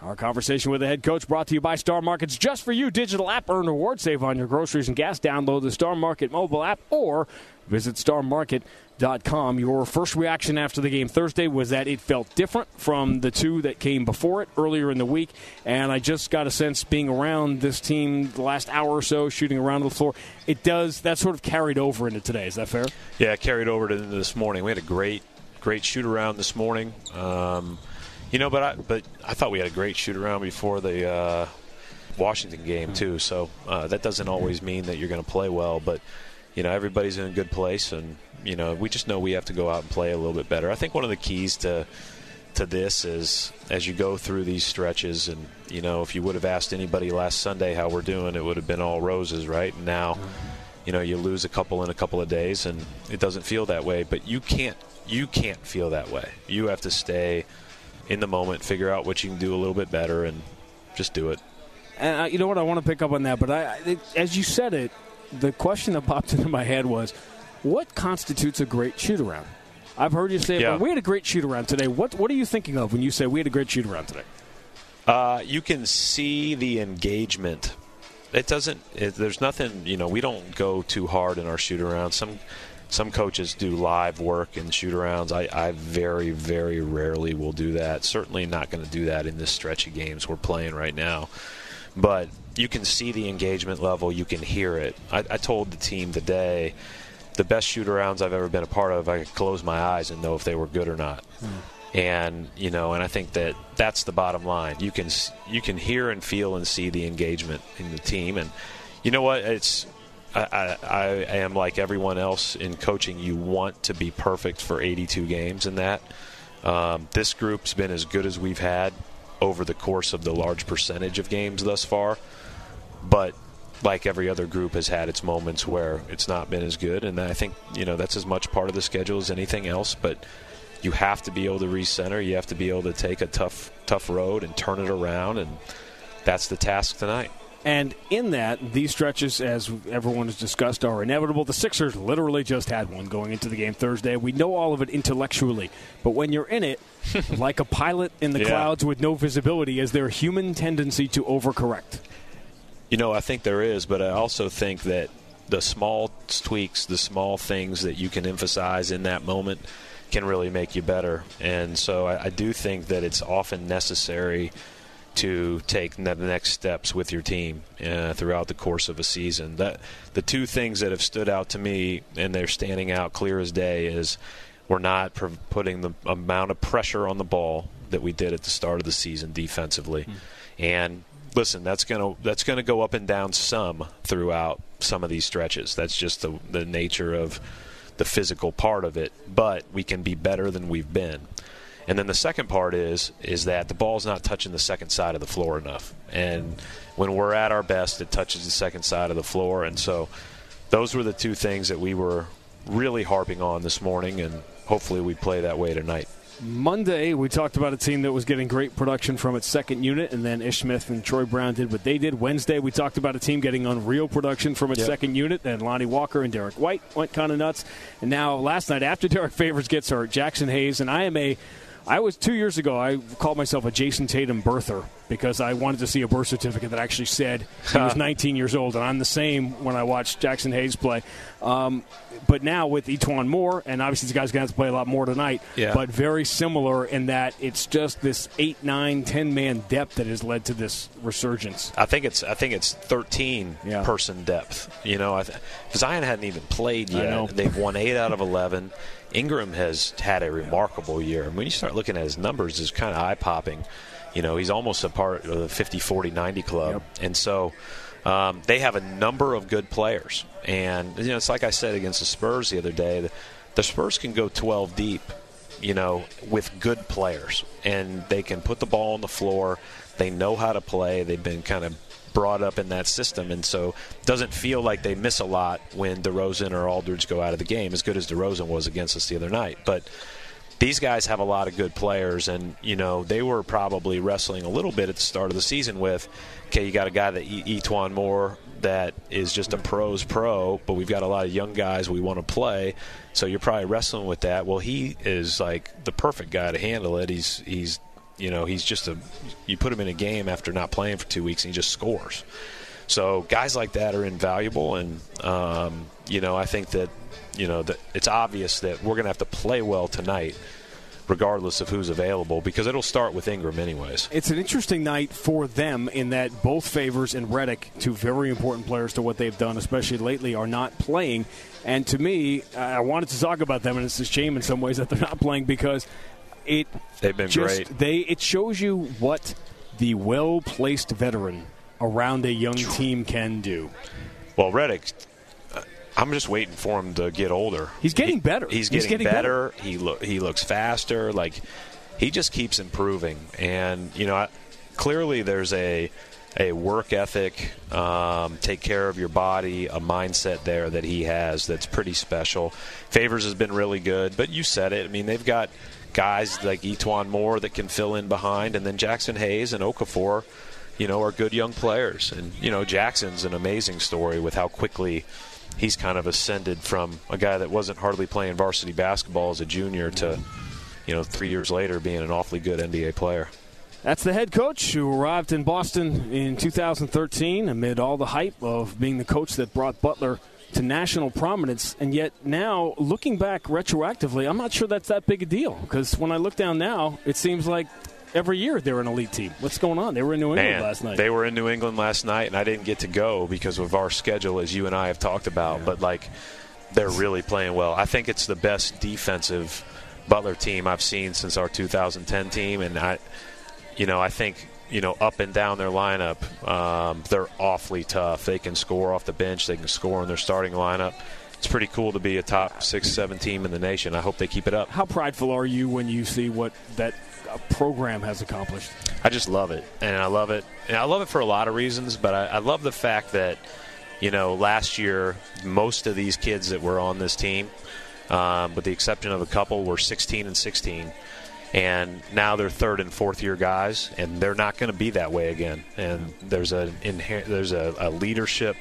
Our conversation with the head coach brought to you by Star Market's Just For You digital app. Earn rewards, save on your groceries and gas. Download the Star Market mobile app or visit starmarket.com. Your first reaction after the game Thursday was that it felt different from the two that came before it earlier in the week. And I just got a sense being around this team the last hour or so, shooting around the floor, that sort of carried over into today. Is that fair? Yeah, it carried over to this morning. We had a great shoot around this morning. But I thought we had a great shoot around before the Washington game too. So that doesn't always mean that you're going to play well. But everybody's in a good place, and we just know we have to go out and play a little bit better. I think one of the keys to this is as you go through these stretches, and if you would have asked anybody last Sunday how we're doing, it would have been all roses, right? And now, you lose a couple in a couple of days, and it doesn't feel that way. But you can't feel that way. You have to stay in the moment, figure out what you can do a little bit better, and just do it. And you know what? I want to pick up on that, but as you said it, the question that popped into my head was, what constitutes a great shoot-around? I've heard you say, well, we had a great shoot-around today. What are you thinking of when you say we had a great shoot-around today? You can see the engagement. There's nothing, we don't go too hard in our shoot-around. Some coaches do live work and shoot-arounds. I very, very rarely will do that. Certainly not going to do that in this stretch of games we're playing right now. But you can see the engagement level. You can hear it. I told the team today, the best shoot-arounds I've ever been a part of, I could close my eyes and know if they were good or not. And, and I think that's the bottom line. You can hear and feel and see the engagement in the team. And you know what? I am like everyone else in coaching. You want to be perfect for 82 games in that. This group's been as good as we've had over the course of the large percentage of games thus far. But like every other group has had its moments where it's not been as good. And I think, that's as much part of the schedule as anything else. But you have to be able to recenter. You have to be able to take a tough road and turn it around. And that's the task tonight. And in that, these stretches, as everyone has discussed, are inevitable. The Sixers literally just had one going into the game Thursday. We know all of it intellectually. But when you're in it, like a pilot in the clouds with no visibility, is there a human tendency to overcorrect? I think there is, but I also think that the small tweaks, the small things that you can emphasize in that moment can really make you better. And so I do think that it's often necessary to take the next steps with your team throughout the course of a season. The two things that have stood out to me, and they're standing out clear as day, is we're not putting the amount of pressure on the ball that we did at the start of the season defensively. And listen, that's gonna go up and down some throughout some of these stretches. That's just the nature of the physical part of it. But we can be better than we've been. And then the second part is that the ball's not touching the second side of the floor enough. And when we're at our best, it touches the second side of the floor. And so those were the two things that we were really harping on this morning, and hopefully we play that way tonight. Monday, we talked about a team that was getting great production from its second unit, and then Ish Smith and Troy Brown did what they did. Wednesday, we talked about a team getting unreal production from its second unit, and Lonnie Walker and Derek White went kind of nuts. And now last night, after Derek Favors gets hurt, Jackson Hayes, and I was 2 years ago, I called myself a Jason Tatum birther because I wanted to see a birth certificate that actually said he was 19 years old. And I'm the same when I watch Jackson Hayes play. But now with E'Twaun Moore, and obviously these guys are going to have to play a lot more tonight, but very similar in that it's just this 8, 9, 10-man depth that has led to this resurgence. I think it's 13-person depth. Zion hadn't even played yet. They've won 8 out of 11. Ingram has had a remarkable year. And when you start looking at his numbers, it's kind of eye-popping. He's almost a part of the 50, 40, 90 club. And so they have a number of good players. And, it's like I said against the Spurs the other day, the Spurs can go 12 deep, with good players. And they can put the ball on the floor. They know how to play. They've been kind of brought up in that system, and so it doesn't feel like they miss a lot when DeRozan or Aldridge go out of the game, as good as DeRozan was against us the other night. But these guys have a lot of good players, and they were probably wrestling a little bit at the start of the season with, okay, you got a guy that E'Twaun Moore that is just a pro's pro, but we've got a lot of young guys we want to play, so you're probably wrestling with that. Well, he is like the perfect guy to handle it. He's he's just you put him in a game after not playing for 2 weeks and he just scores. So guys like that are invaluable, and I think that that it's obvious that we're going to have to play well tonight, regardless of who's available, because it'll start with Ingram anyways. It's an interesting night for them in that both Favors and Redick, two very important players to what they've done, especially lately, are not playing. And to me, I wanted to talk about them, and it's a shame in some ways that they're not playing, because they've been great. It shows you what the well-placed veteran around a young team can do. Well, Redick, I'm just waiting for him to get older. He's getting better. He's getting better. He looks faster. Like, he just keeps improving. And clearly there's a work ethic, take care of your body, a mindset there that he has that's pretty special. Favors has been really good, but you said it. I mean, they've got guys like E'Twaun Moore that can fill in behind, and then Jackson Hayes and Okafor, are good young players. And Jackson's an amazing story with how quickly he's kind of ascended from a guy that wasn't hardly playing varsity basketball as a junior to, 3 years later being an awfully good NBA player. That's the head coach who arrived in Boston in 2013 amid all the hype of being the coach that brought Butler to national prominence. And yet now, looking back retroactively, I'm not sure that's that big a deal, because when I look down now, it seems like every year they're an elite team. What's going on? They were in New England last night. They were in New England last night, and I didn't get to go because of our schedule, as you and I have talked about. Yeah. But, they're really playing well. I think it's the best defensive Butler team I've seen since our 2010 team. And, I think, up and down their lineup, they're awfully tough. They can score off the bench. They can score in their starting lineup. It's pretty cool to be a top 6-7 team in the nation. I hope they keep it up. How prideful are you when you see what that program has accomplished? I just love it, and I love it. And I love it for a lot of reasons, but I love the fact that, last year most of these kids that were on this team, with the exception of a couple, were 16 and 16. And now they're third and fourth year guys, and they're not going to be that way again. And there's a leadership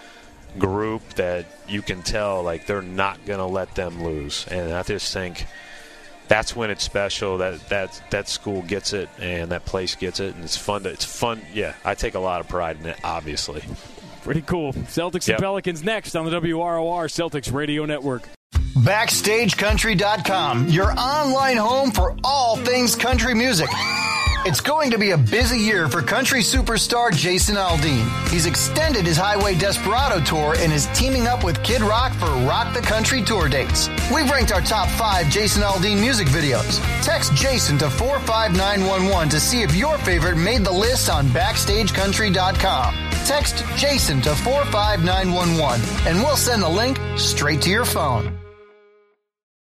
group that you can tell, they're not going to let them lose. And I just think that's when it's special. That school gets it, and that place gets it, and it's fun. Yeah, I take a lot of pride in it, obviously. Pretty cool. Celtics and Pelicans next on the WROR Celtics Radio Network. BackstageCountry.com, your online home for all things country music. It's going to be a busy year for country superstar Jason Aldean. He's extended his Highway Desperado tour and is teaming up with Kid Rock for Rock the Country tour dates. We've ranked our top 5 Jason Aldean music videos. Text Jason to 45911 to see if your favorite made the list on BackstageCountry.com. Text Jason to 45911 and we'll send the link straight to your phone.